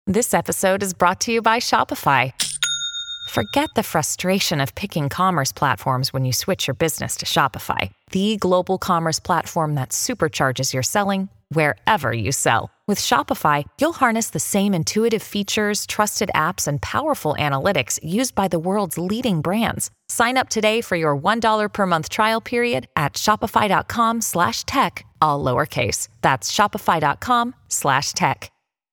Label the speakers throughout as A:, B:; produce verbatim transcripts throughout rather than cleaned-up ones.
A: This episode is brought to you by Shopify. Forget the frustration of picking commerce platforms when you switch your business to Shopify, the global commerce platform that supercharges your selling wherever you sell. With Shopify, you'll harness the same intuitive features, trusted apps, and powerful analytics used by the world's leading brands. Sign up today for your one dollar per month trial period at shopify.com slash tech, all lowercase. That's shopify.com slash tech.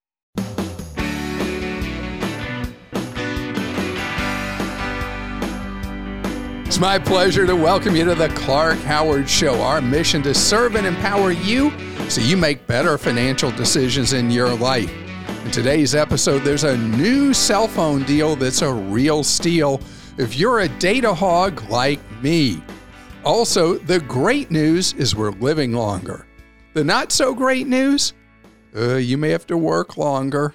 B: It's my pleasure to welcome you to the Clark Howard Show. Our mission to serve and empower you so you make better financial decisions in your life. In today's episode, there's a new cell phone deal that's a real steal if you're a data hog like me. Also, the great news is we're living longer. The not so great news, uh, you may have to work longer.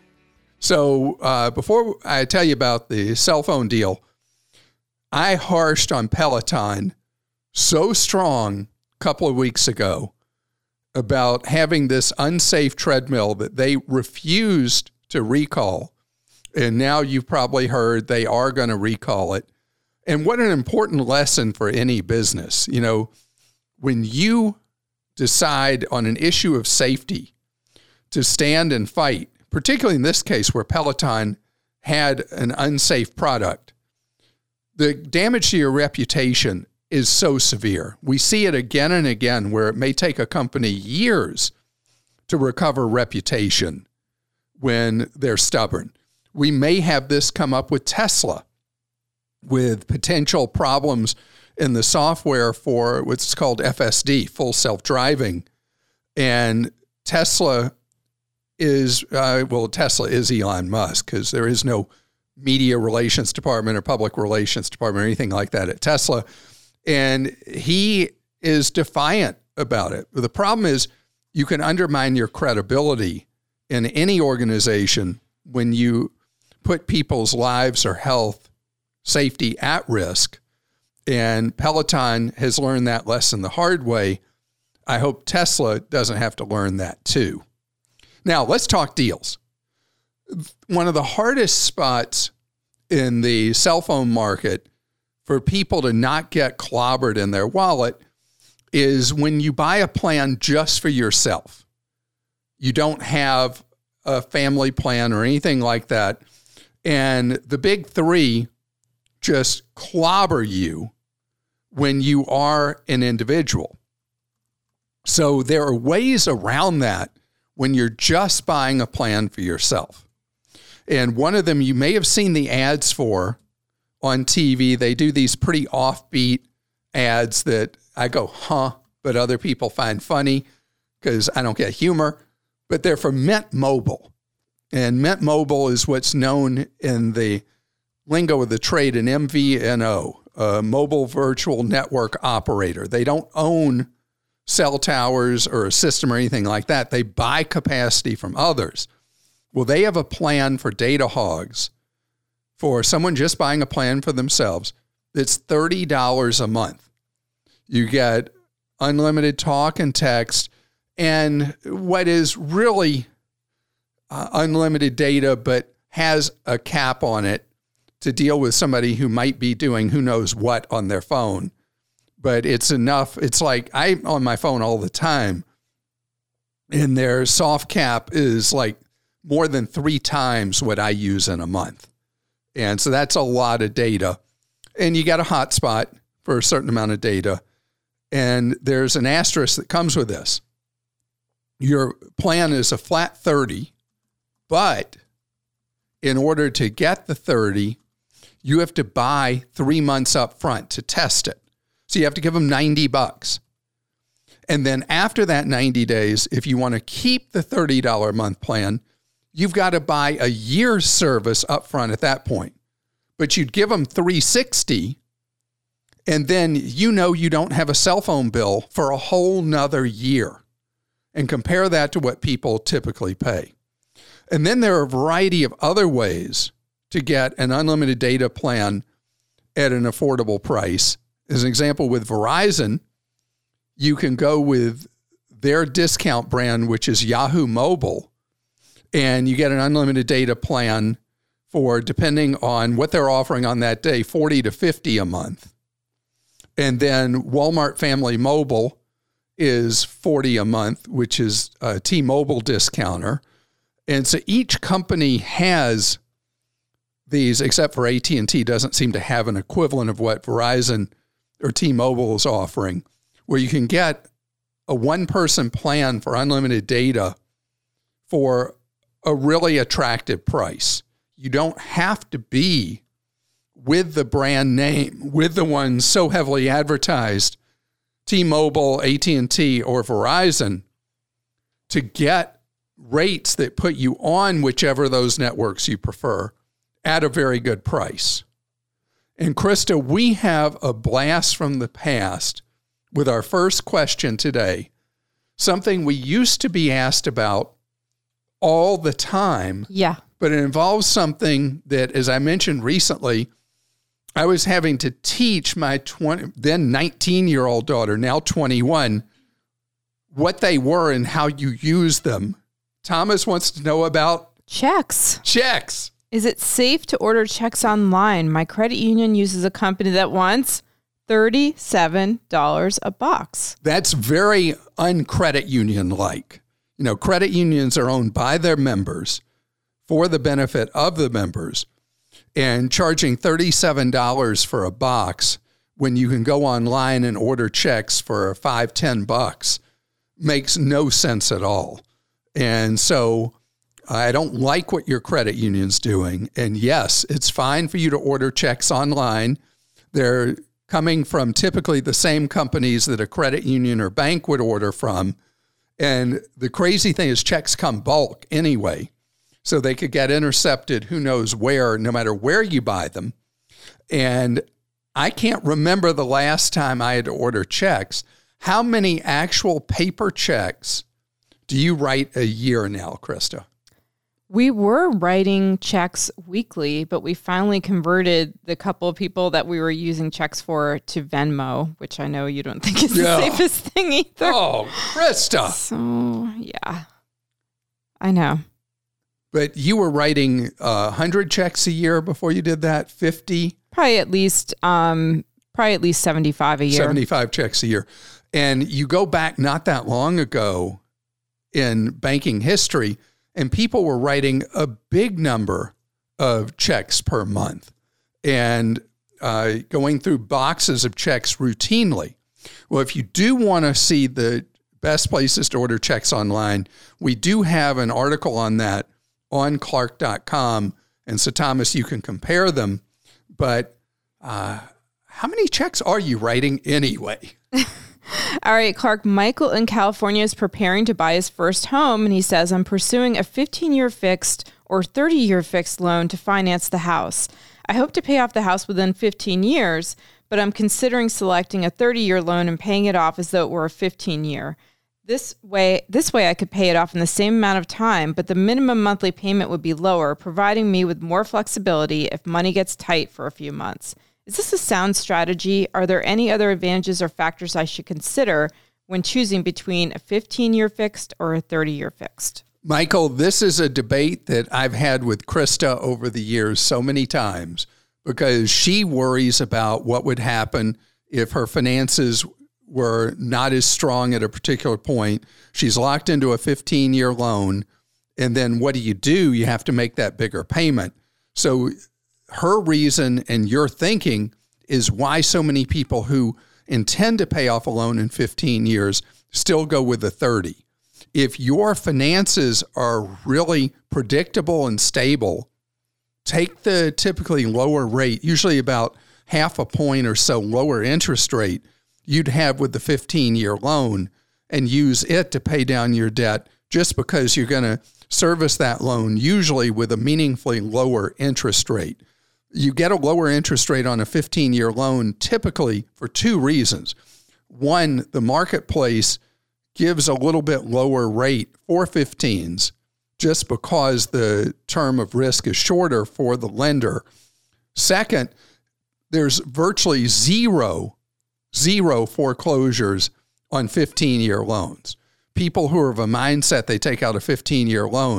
B: So uh, before I tell you about the cell phone deal, I harshed on Peloton so strong a couple of weeks ago about having this unsafe treadmill that they refused to recall. And now you've probably heard they are going to recall it. And what an important lesson for any business. You know, when you decide on an issue of safety to stand and fight, particularly in this case where Peloton had an unsafe product, the damage to your reputation is so severe. We see it again and again where it may take a company years to recover reputation when they're stubborn. We may have this come up with Tesla with potential problems in the software for what's called F S D, full self-driving. And Tesla is, uh, well, Tesla is Elon Musk because there is no media relations department or public relations department or anything like that at Tesla. And he is defiant about it. The problem is you can undermine your credibility in any organization when you put people's lives or health, safety at risk. And Peloton has learned that lesson the hard way. I hope Tesla doesn't have to learn that too. Now, let's talk deals. One of the hardest spots in the cell phone market for people to not get clobbered in their wallet is when you buy a plan just for yourself. You don't have a family plan or anything like that. And the big three just clobber you when you are an individual. So there are ways around that when you're just buying a plan for yourself. And one of them you may have seen the ads for on T V. They do these pretty offbeat ads that I go, huh, but other people find funny because I don't get humor. But they're for Mint Mobile. And Mint Mobile is what's known in the lingo of the trade an M V N O, a mobile virtual network operator. They don't own cell towers or a system or anything like that. They buy capacity from others. Well, they have a plan for data hogs for someone just buying a plan for themselves. It's thirty dollars a month. You get unlimited talk and text and what is really uh, unlimited data, but has a cap on it to deal with somebody who might be doing who knows what on their phone. But it's enough. It's like I'm on my phone all the time, and their soft cap is like more than three times what I use in a month. And so that's a lot of data. And you got a hotspot for a certain amount of data. And there's an asterisk that comes with this. Your plan is a flat thirty, but in order to get the thirty, you have to buy three months up front to test it. So you have to give them ninety bucks. And then after that ninety days, if you want to keep the thirty dollars a month plan, you've got to buy a year's service up front at that point. But you'd give them three hundred sixty dollars, and then you know you don't have a cell phone bill for a whole nother year. And compare that to what people typically pay. And then there are a variety of other ways to get an unlimited data plan at an affordable price. As an example, with Verizon, you can go with their discount brand, which is Yahoo Mobile. and you get an unlimited data plan for, depending on what they're offering on that day, forty to fifty a month. And then Walmart Family Mobile is forty a month, which is a T-Mobile discounter. And so each company has these, except for A T and T doesn't seem to have an equivalent of what Verizon or T-Mobile is offering, where you can get a one-person plan for unlimited data for a really attractive price. You don't have to be with the brand name, with the ones so heavily advertised, T-Mobile, A T and T, or Verizon, to get rates that put you on whichever of those networks you prefer at a very good price. And Krista, we have a blast from the past with our first question today, something we used to be asked about all the time.
C: Yeah.
B: But it involves something that, as I mentioned recently, I was having to teach my twenty, then nineteen-year-old daughter, now twenty-one, what they were and how you use them. Thomas wants to know about
C: checks.
B: Checks.
C: Is it safe to order checks online? My credit union uses a company that wants thirty-seven dollars a box.
B: That's very uncredit union-like. You know, credit unions are owned by their members for the benefit of the members, and charging thirty-seven dollars for a box when you can go online and order checks for five, ten bucks makes no sense at all. And so I don't like what your credit union's doing. And yes, it's fine for you to order checks online. They're coming from typically the same companies that a credit union or bank would order from. And the crazy thing is checks come bulk anyway. So they could get intercepted who knows where, no matter where you buy them. And I can't remember the last time I had to order checks. How many actual paper checks do you write a year now, Krista?
C: We were writing checks weekly, but we finally converted the couple of people that we were using checks for to Venmo, which I know you don't think is
B: Yeah.
C: the safest thing either.
B: Oh, Krista.
C: So, yeah. I know.
B: But you were writing uh, one hundred checks a year before you did that, fifty?
C: Probably at least um, probably at least seventy-five a year.
B: seventy-five checks a year. And you go back not that long ago in banking history, and people were writing a big number of checks per month and uh, going through boxes of checks routinely. Well, if you do want to see the best places to order checks online, we do have an article on that on Clark dot com. And so, Thomas, you can compare them. But uh, how many checks are you writing anyway?
C: All right, Clark, Michael in California is preparing to buy his first home, and he says, I'm pursuing a fifteen-year fixed or thirty-year fixed loan to finance the house. I hope to pay off the house within fifteen years, but I'm considering selecting a thirty-year loan and paying it off as though it were a fifteen-year. This way, this way I could pay it off in the same amount of time, but the minimum monthly payment would be lower, providing me with more flexibility if money gets tight for a few months. Is this a sound strategy? Are there any other advantages or factors I should consider when choosing between a fifteen-year fixed or a thirty-year fixed?
B: Michael, this is a debate that I've had with Krista over the years so many times because she worries about what would happen if her finances were not as strong at a particular point. She's locked into a fifteen-year loan, and then what do you do? You have to make that bigger payment. So her reason and your thinking is why so many people who intend to pay off a loan in fifteen years still go with the thirty. If your finances are really predictable and stable, take the typically lower rate, usually about half a point or so lower interest rate you'd have with the fifteen-year loan, and use it to pay down your debt just because you're going to service that loan, usually with a meaningfully lower interest rate. You get a lower interest rate on a fifteen-year loan typically for two reasons. One, the marketplace gives a little bit lower rate for fifteens just because the term of risk is shorter for the lender. Second, there's virtually zero, zero foreclosures on fifteen-year loans. People who are of a mindset they take out a fifteen-year loan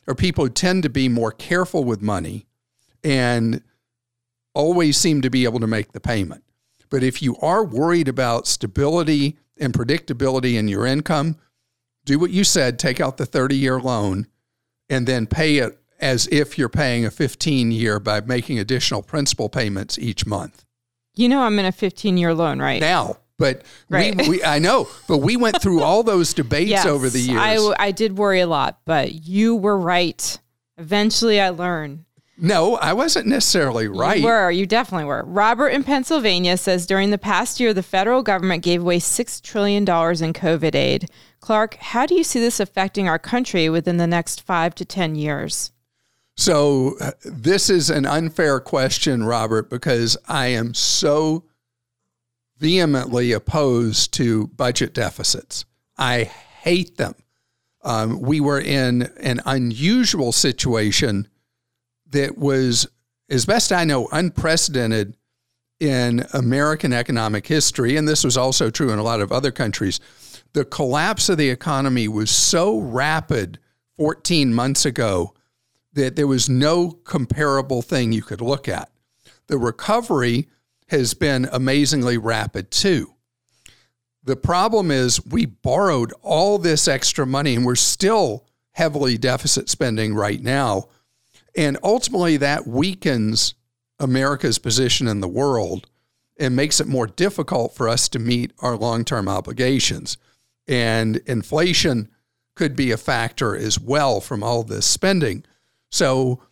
B: are people who tend to be more careful with money and always seem to be able to make the payment. But if you are worried about stability and predictability in your income, do what you said, take out the thirty-year loan and then pay it as if you're paying a fifteen-year by making additional principal payments each month.
C: You know I'm in a fifteen-year loan, right?
B: Now, but
C: right.
B: we, we, I know, but we went through all those debates
C: yes,
B: over the years.
C: I, I did worry a lot, but you were right. Eventually I learned.
B: No, I wasn't necessarily right.
C: You were. You definitely were. Robert in Pennsylvania says during the past year, the federal government gave away six trillion dollars in COVID aid. Clark, how do you see this affecting our country within the next five to ten years?
B: So uh, this is an unfair question, Robert, because I am so vehemently opposed to budget deficits. I hate them. Um, we were in an unusual situation that was, as best I know, unprecedented in American economic history, and this was also true in a lot of other countries. The collapse of the economy was so rapid fourteen months ago that there was no comparable thing you could look at. The recovery has been amazingly rapid too. The problem is we borrowed all this extra money and we're still heavily deficit spending right now. And ultimately that weakens America's position in the world and makes it more difficult for us to meet our long-term obligations. And inflation could be a factor as well from all this spending. So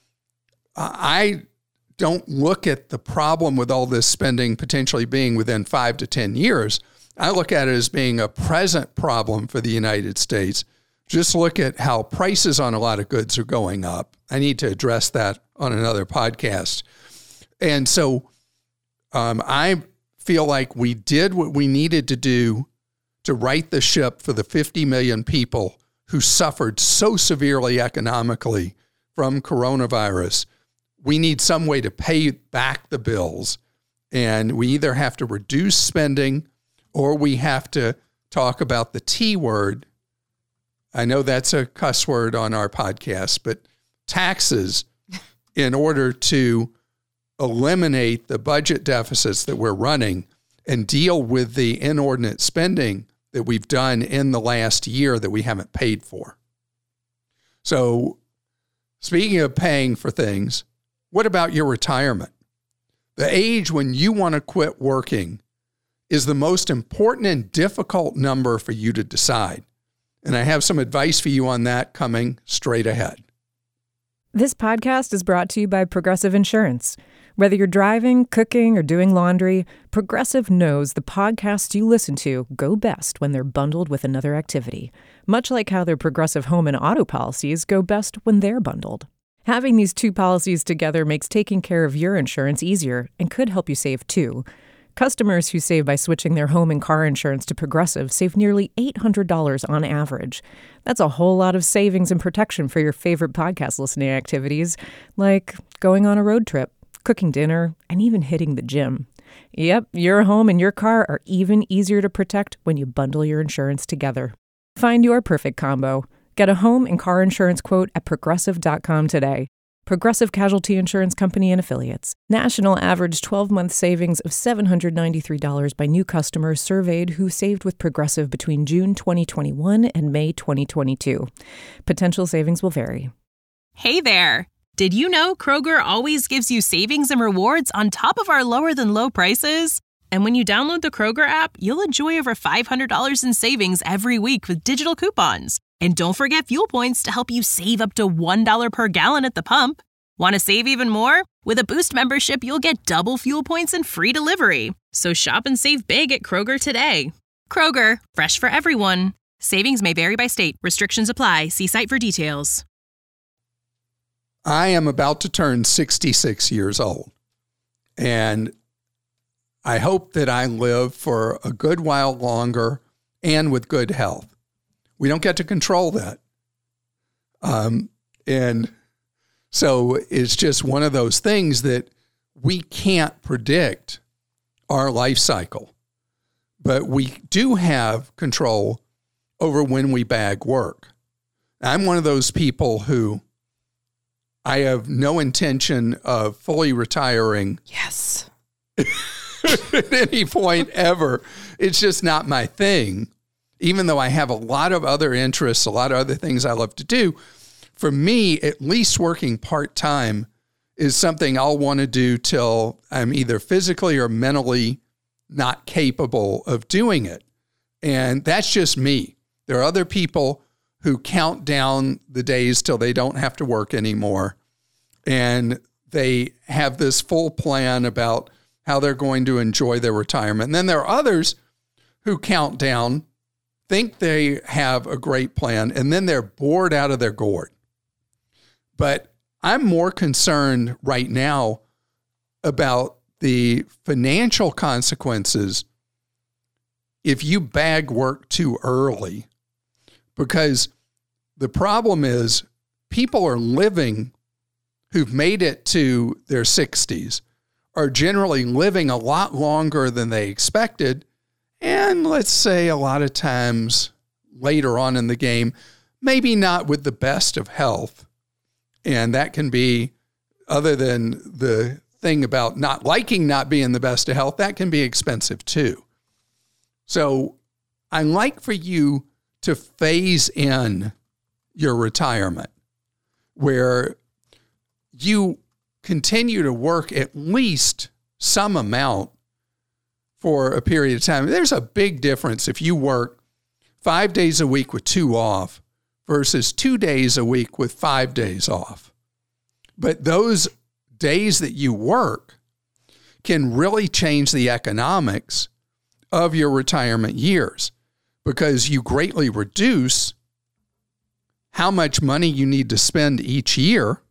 B: I don't look at the problem with all this spending potentially being within five to ten years. I look at it as being a present problem for the United States. Just look at how prices on a lot of goods are going up. I need to address that on another podcast. And so um, I feel like we did what we needed to do to right the ship for the fifty million people who suffered so severely economically from coronavirus. We need some way to pay back the bills. And we either have to reduce spending or we have to talk about the T word. I know that's a cuss word on our podcast, but taxes in order to eliminate the budget deficits that we're running and deal with the inordinate spending that we've done in the last year that we haven't paid for. So speaking of paying for things, what about your retirement? The age when you want to quit working is the most important and difficult number for you to decide. And I have some advice for you on that coming straight ahead.
D: This podcast is brought to you by Progressive Insurance. Whether you're driving, cooking, or doing laundry, Progressive knows the podcasts you listen to go best when they're bundled with another activity, much like how their Progressive home and auto policies go best when they're bundled. Having these two policies together makes taking care of your insurance easier and could help you save too. Customers who save by switching their home and car insurance to Progressive save nearly eight hundred dollars on average. That's a whole lot of savings and protection for your favorite podcast listening activities, like going on a road trip, cooking dinner, and even hitting the gym. Yep, your home and your car are even easier to protect when you bundle your insurance together. Find your perfect combo. Get a home and car insurance quote at progressive dot com today. Progressive Casualty Insurance Company and Affiliates. National average twelve-month savings of seven hundred ninety-three dollars by new customers surveyed who saved with Progressive between June twenty twenty-one and May twenty twenty-two. Potential savings will vary.
E: Hey there! Did you know Kroger always gives you savings and rewards on top of our lower-than-low prices? And when you download the Kroger app, you'll enjoy over five hundred dollars in savings every week with digital coupons. And don't forget fuel points to help you save up to one dollar per gallon at the pump. Want to save even more? With a Boost membership, you'll get double fuel points and free delivery. So shop and save big at Kroger today. Kroger, fresh for everyone. Savings may vary by state. Restrictions apply. See site for details.
B: I am about to turn sixty-six years old. And I hope that I live for a good while longer and with good health. We don't get to control that. Um, and so it's just one of those things that we can't predict our life cycle. But we do have control over when we bag work. I'm one of those people who I have no intention of fully retiring.
C: Yes.
B: At any point ever. It's just not my thing. Even though I have a lot of other interests, a lot of other things I love to do, for me, at least working part-time is something I'll want to do till I'm either physically or mentally not capable of doing it. And that's just me. There are other people who count down the days till they don't have to work anymore. And they have this full plan about how they're going to enjoy their retirement. And then there are others who count down, think they have a great plan, and then they're bored out of their gourd. But I'm more concerned right now about the financial consequences if you bag work too early, because the problem is people are living who've made it to their sixties are generally living a lot longer than they expected. And let's say a lot of times later on in the game, maybe not with the best of health. And that can be, other than the thing about not liking not being the best of health, that can be expensive too. So I like for you to phase in your retirement where you continue to work at least some amount for a period of time. There's a big difference if you work five days a week with two off versus two days a week with five days off. But those days that you work can really change the economics of your retirement years because you greatly reduce how much money you need to spend each year.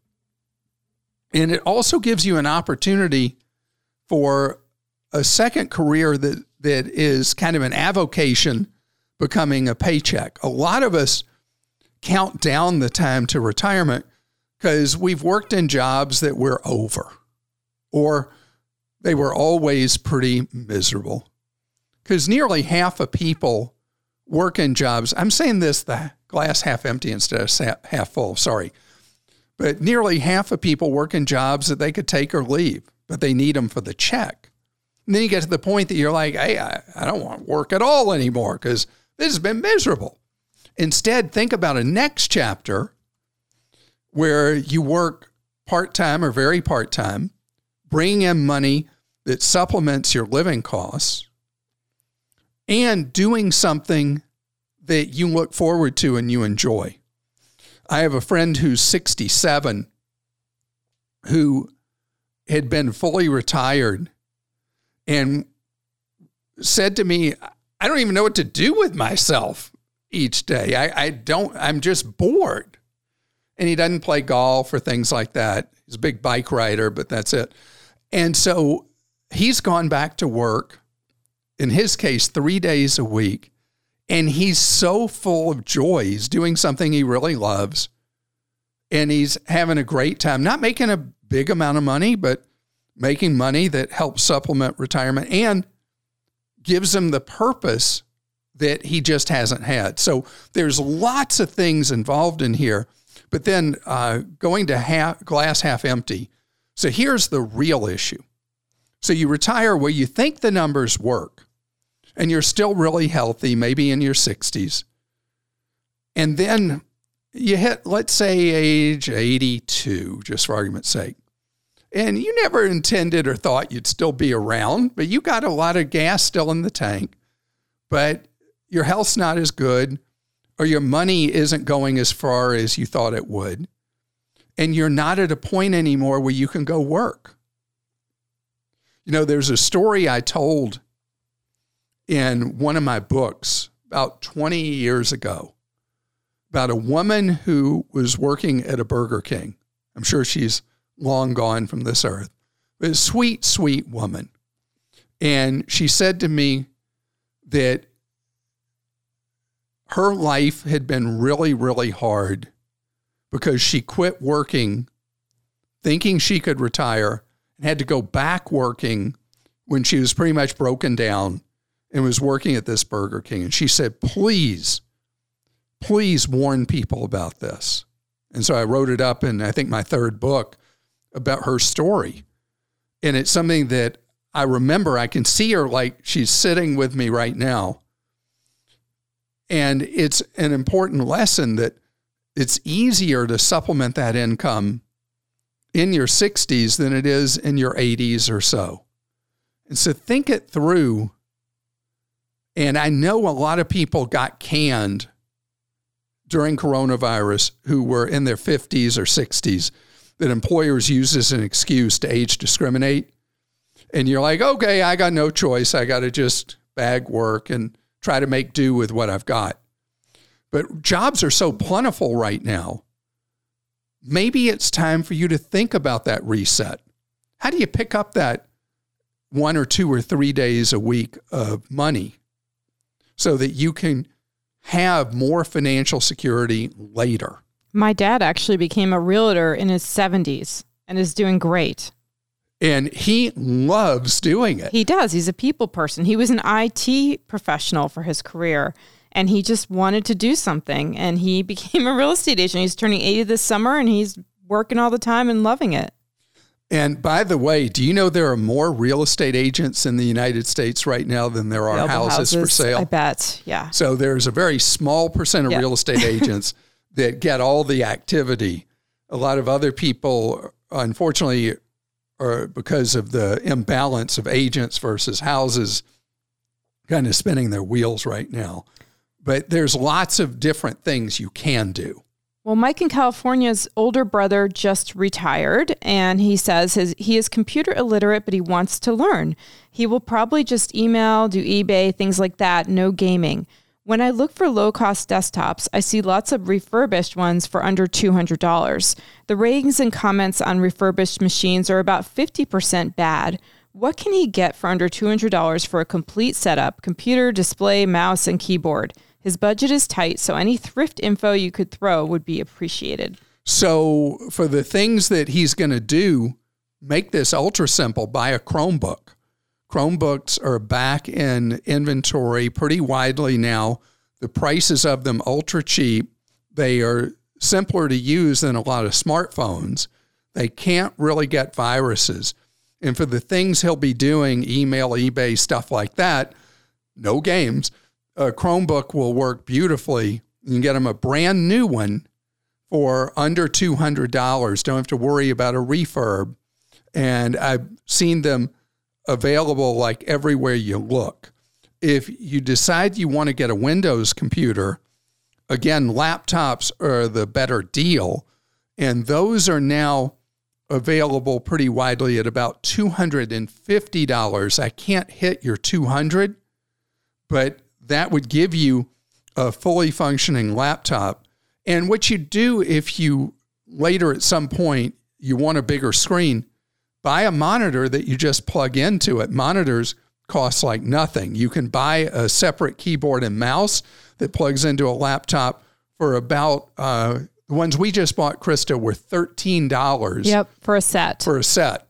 B: And it also gives you an opportunity for a second career that, that is kind of an avocation becoming a paycheck. A lot of us count down the time to retirement because we've worked in jobs that we're over or they were always pretty miserable. Because nearly half of people work in jobs, I'm saying this, the glass half empty instead of half full, sorry. But nearly half of people work in jobs that they could take or leave, but they need them for the check. And then you get to the point that you're like, hey, I, I don't want to work at all anymore because this has been miserable. Instead, think about a next chapter where you work part-time or very part-time, bring in money that supplements your living costs, and doing something that you look forward to and you enjoy. I have a friend who's sixty-seven who had been fully retired and said to me, I don't even know what to do with myself each day. I, I don't, I'm just bored. And he doesn't play golf or things like that. He's a big bike rider, but that's it. And so he's gone back to work, in his case, three days a week. And he's so full of joy. He's doing something he really loves. And he's having a great time, not making a big amount of money, but making money that helps supplement retirement and gives him the purpose that he just hasn't had. So there's lots of things involved in here. But then uh, going to half, glass half empty. So here's the real issue. So you retire where you think the numbers work, and you're still really healthy, maybe in your sixties. And then you hit, let's say, age eighty-two, just for argument's sake. And you never intended or thought you'd still be around, but you got a lot of gas still in the tank. But your health's not as good, or your money isn't going as far as you thought it would. And you're not at a point anymore where you can go work. You know, there's a story I told in one of my books about twenty years ago about a woman who was working at a Burger King. I'm sure she's long gone from this earth, but a sweet, sweet woman. And she said to me that her life had been really, really hard because she quit working thinking she could retire and had to go back working when she was pretty much broken down and was working at this Burger King. And she said, please, please warn people about this. And so I wrote it up in, I think, my third book about her story. And it's something that I remember. I can see her like she's sitting with me right now. And it's an important lesson that it's easier to supplement that income in your sixties than it is in your eighties or so. And so think it through. And I know a lot of people got canned during coronavirus who were in their fifties or sixties that employers use as an excuse to age discriminate. And you're like, okay, I got no choice. I got to just bag work and try to make do with what I've got. But jobs are so plentiful right now. Maybe it's time for you to think about that reset. How do you pick up that one or two or three days a week of money so that you can have more financial security later?
C: My dad actually became a realtor in his seventies and is doing great.
B: And he loves doing it.
C: He does. He's a people person. He was an I T professional for his career, and he just wanted to do something. And he became a real estate agent. He's turning eighty this summer, and he's working all the time and loving it.
B: And by the way, do you know there are more real estate agents in the United States right now than there are houses, houses for sale?
C: I bet, yeah.
B: So there's a very small percent of
C: yeah.
B: real estate agents that get all the activity. A lot of other people, unfortunately, are because of the imbalance of agents versus houses, kind of spinning their wheels right now. But there's lots of different things you can do.
C: Well, Mike in California's older brother just retired, and he says his, he is computer illiterate, but he wants to learn. He will probably just email, do eBay, things like that, no gaming. When I look for low-cost desktops, I see lots of refurbished ones for under two hundred dollars. The ratings and comments on refurbished machines are about fifty percent bad. What can he get for under two hundred dollars for a complete setup, computer, display, mouse, and keyboard? His budget is tight, so any thrift info you could throw would be appreciated.
B: So for the things that he's going to do, make this ultra simple. Buy a Chromebook. Chromebooks are back in inventory pretty widely now. The prices of them ultra cheap. They are simpler to use than a lot of smartphones. They can't really get viruses. And for the things he'll be doing, email, eBay, stuff like that, no games. A Chromebook will work beautifully. You can get them a brand new one for under two hundred dollars. Don't have to worry about a refurb. And I've seen them available like everywhere you look. If you decide you want to get a Windows computer, again, laptops are the better deal. And those are now available pretty widely at about two hundred fifty dollars. I can't hit your two hundred dollars, but that would give you a fully functioning laptop. And what you do if you later at some point you want a bigger screen, buy a monitor that you just plug into it. Monitors cost like nothing. You can buy a separate keyboard and mouse that plugs into a laptop for about, uh, the ones we just bought, Krista, were thirteen dollars.
C: Yep, for a set.
B: For a set.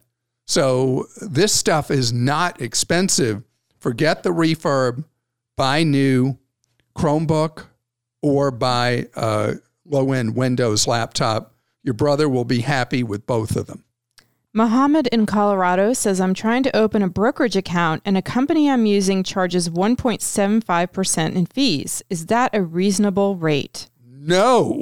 B: So this stuff is not expensive. Forget the refurb. Buy new Chromebook or buy a low-end Windows laptop. Your brother will be happy with both of them.
C: Mohammed in Colorado says, I'm trying to open a brokerage account and a company I'm using charges one point seven five percent in fees. Is that a reasonable rate?
B: No.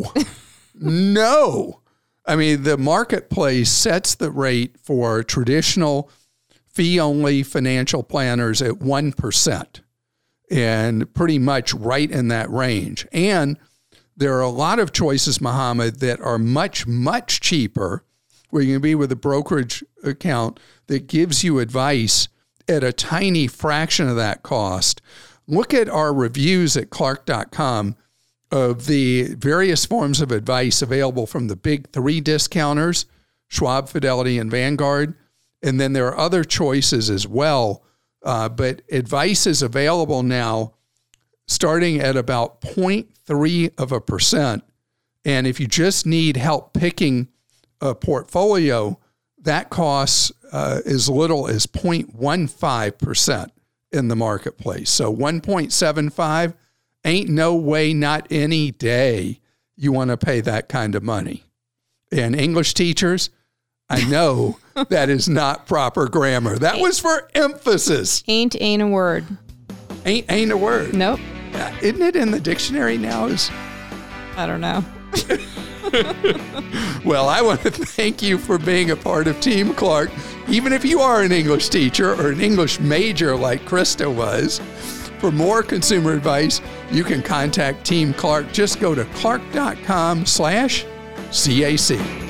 B: No. I mean, the marketplace sets the rate for traditional fee-only financial planners at one percent and pretty much right in that range. And there are a lot of choices, Mohammed, that are much, much cheaper where you can be with a brokerage account that gives you advice at a tiny fraction of that cost. Look at our reviews at Clark dot com of the various forms of advice available from the big three discounters, Schwab, Fidelity, and Vanguard. And then there are other choices as well. Uh, but advice is available now starting at about zero point three of a percent. And if you just need help picking a portfolio, that costs uh, as little as zero point one five percent in the marketplace. So one point seven five ain't no way, not any day you want to pay that kind of money. And English teachers, I know that is not proper grammar. That was for emphasis.
C: Ain't ain't a word.
B: Ain't ain't a word.
C: Nope.
B: Uh, Isn't it in the dictionary now? Is
C: I don't know.
B: Well, I want to thank you for being a part of Team Clark. Even if you are an English teacher or an English major like Krista was, for more consumer advice, you can contact Team Clark. Just go to clark dot com slash C A C.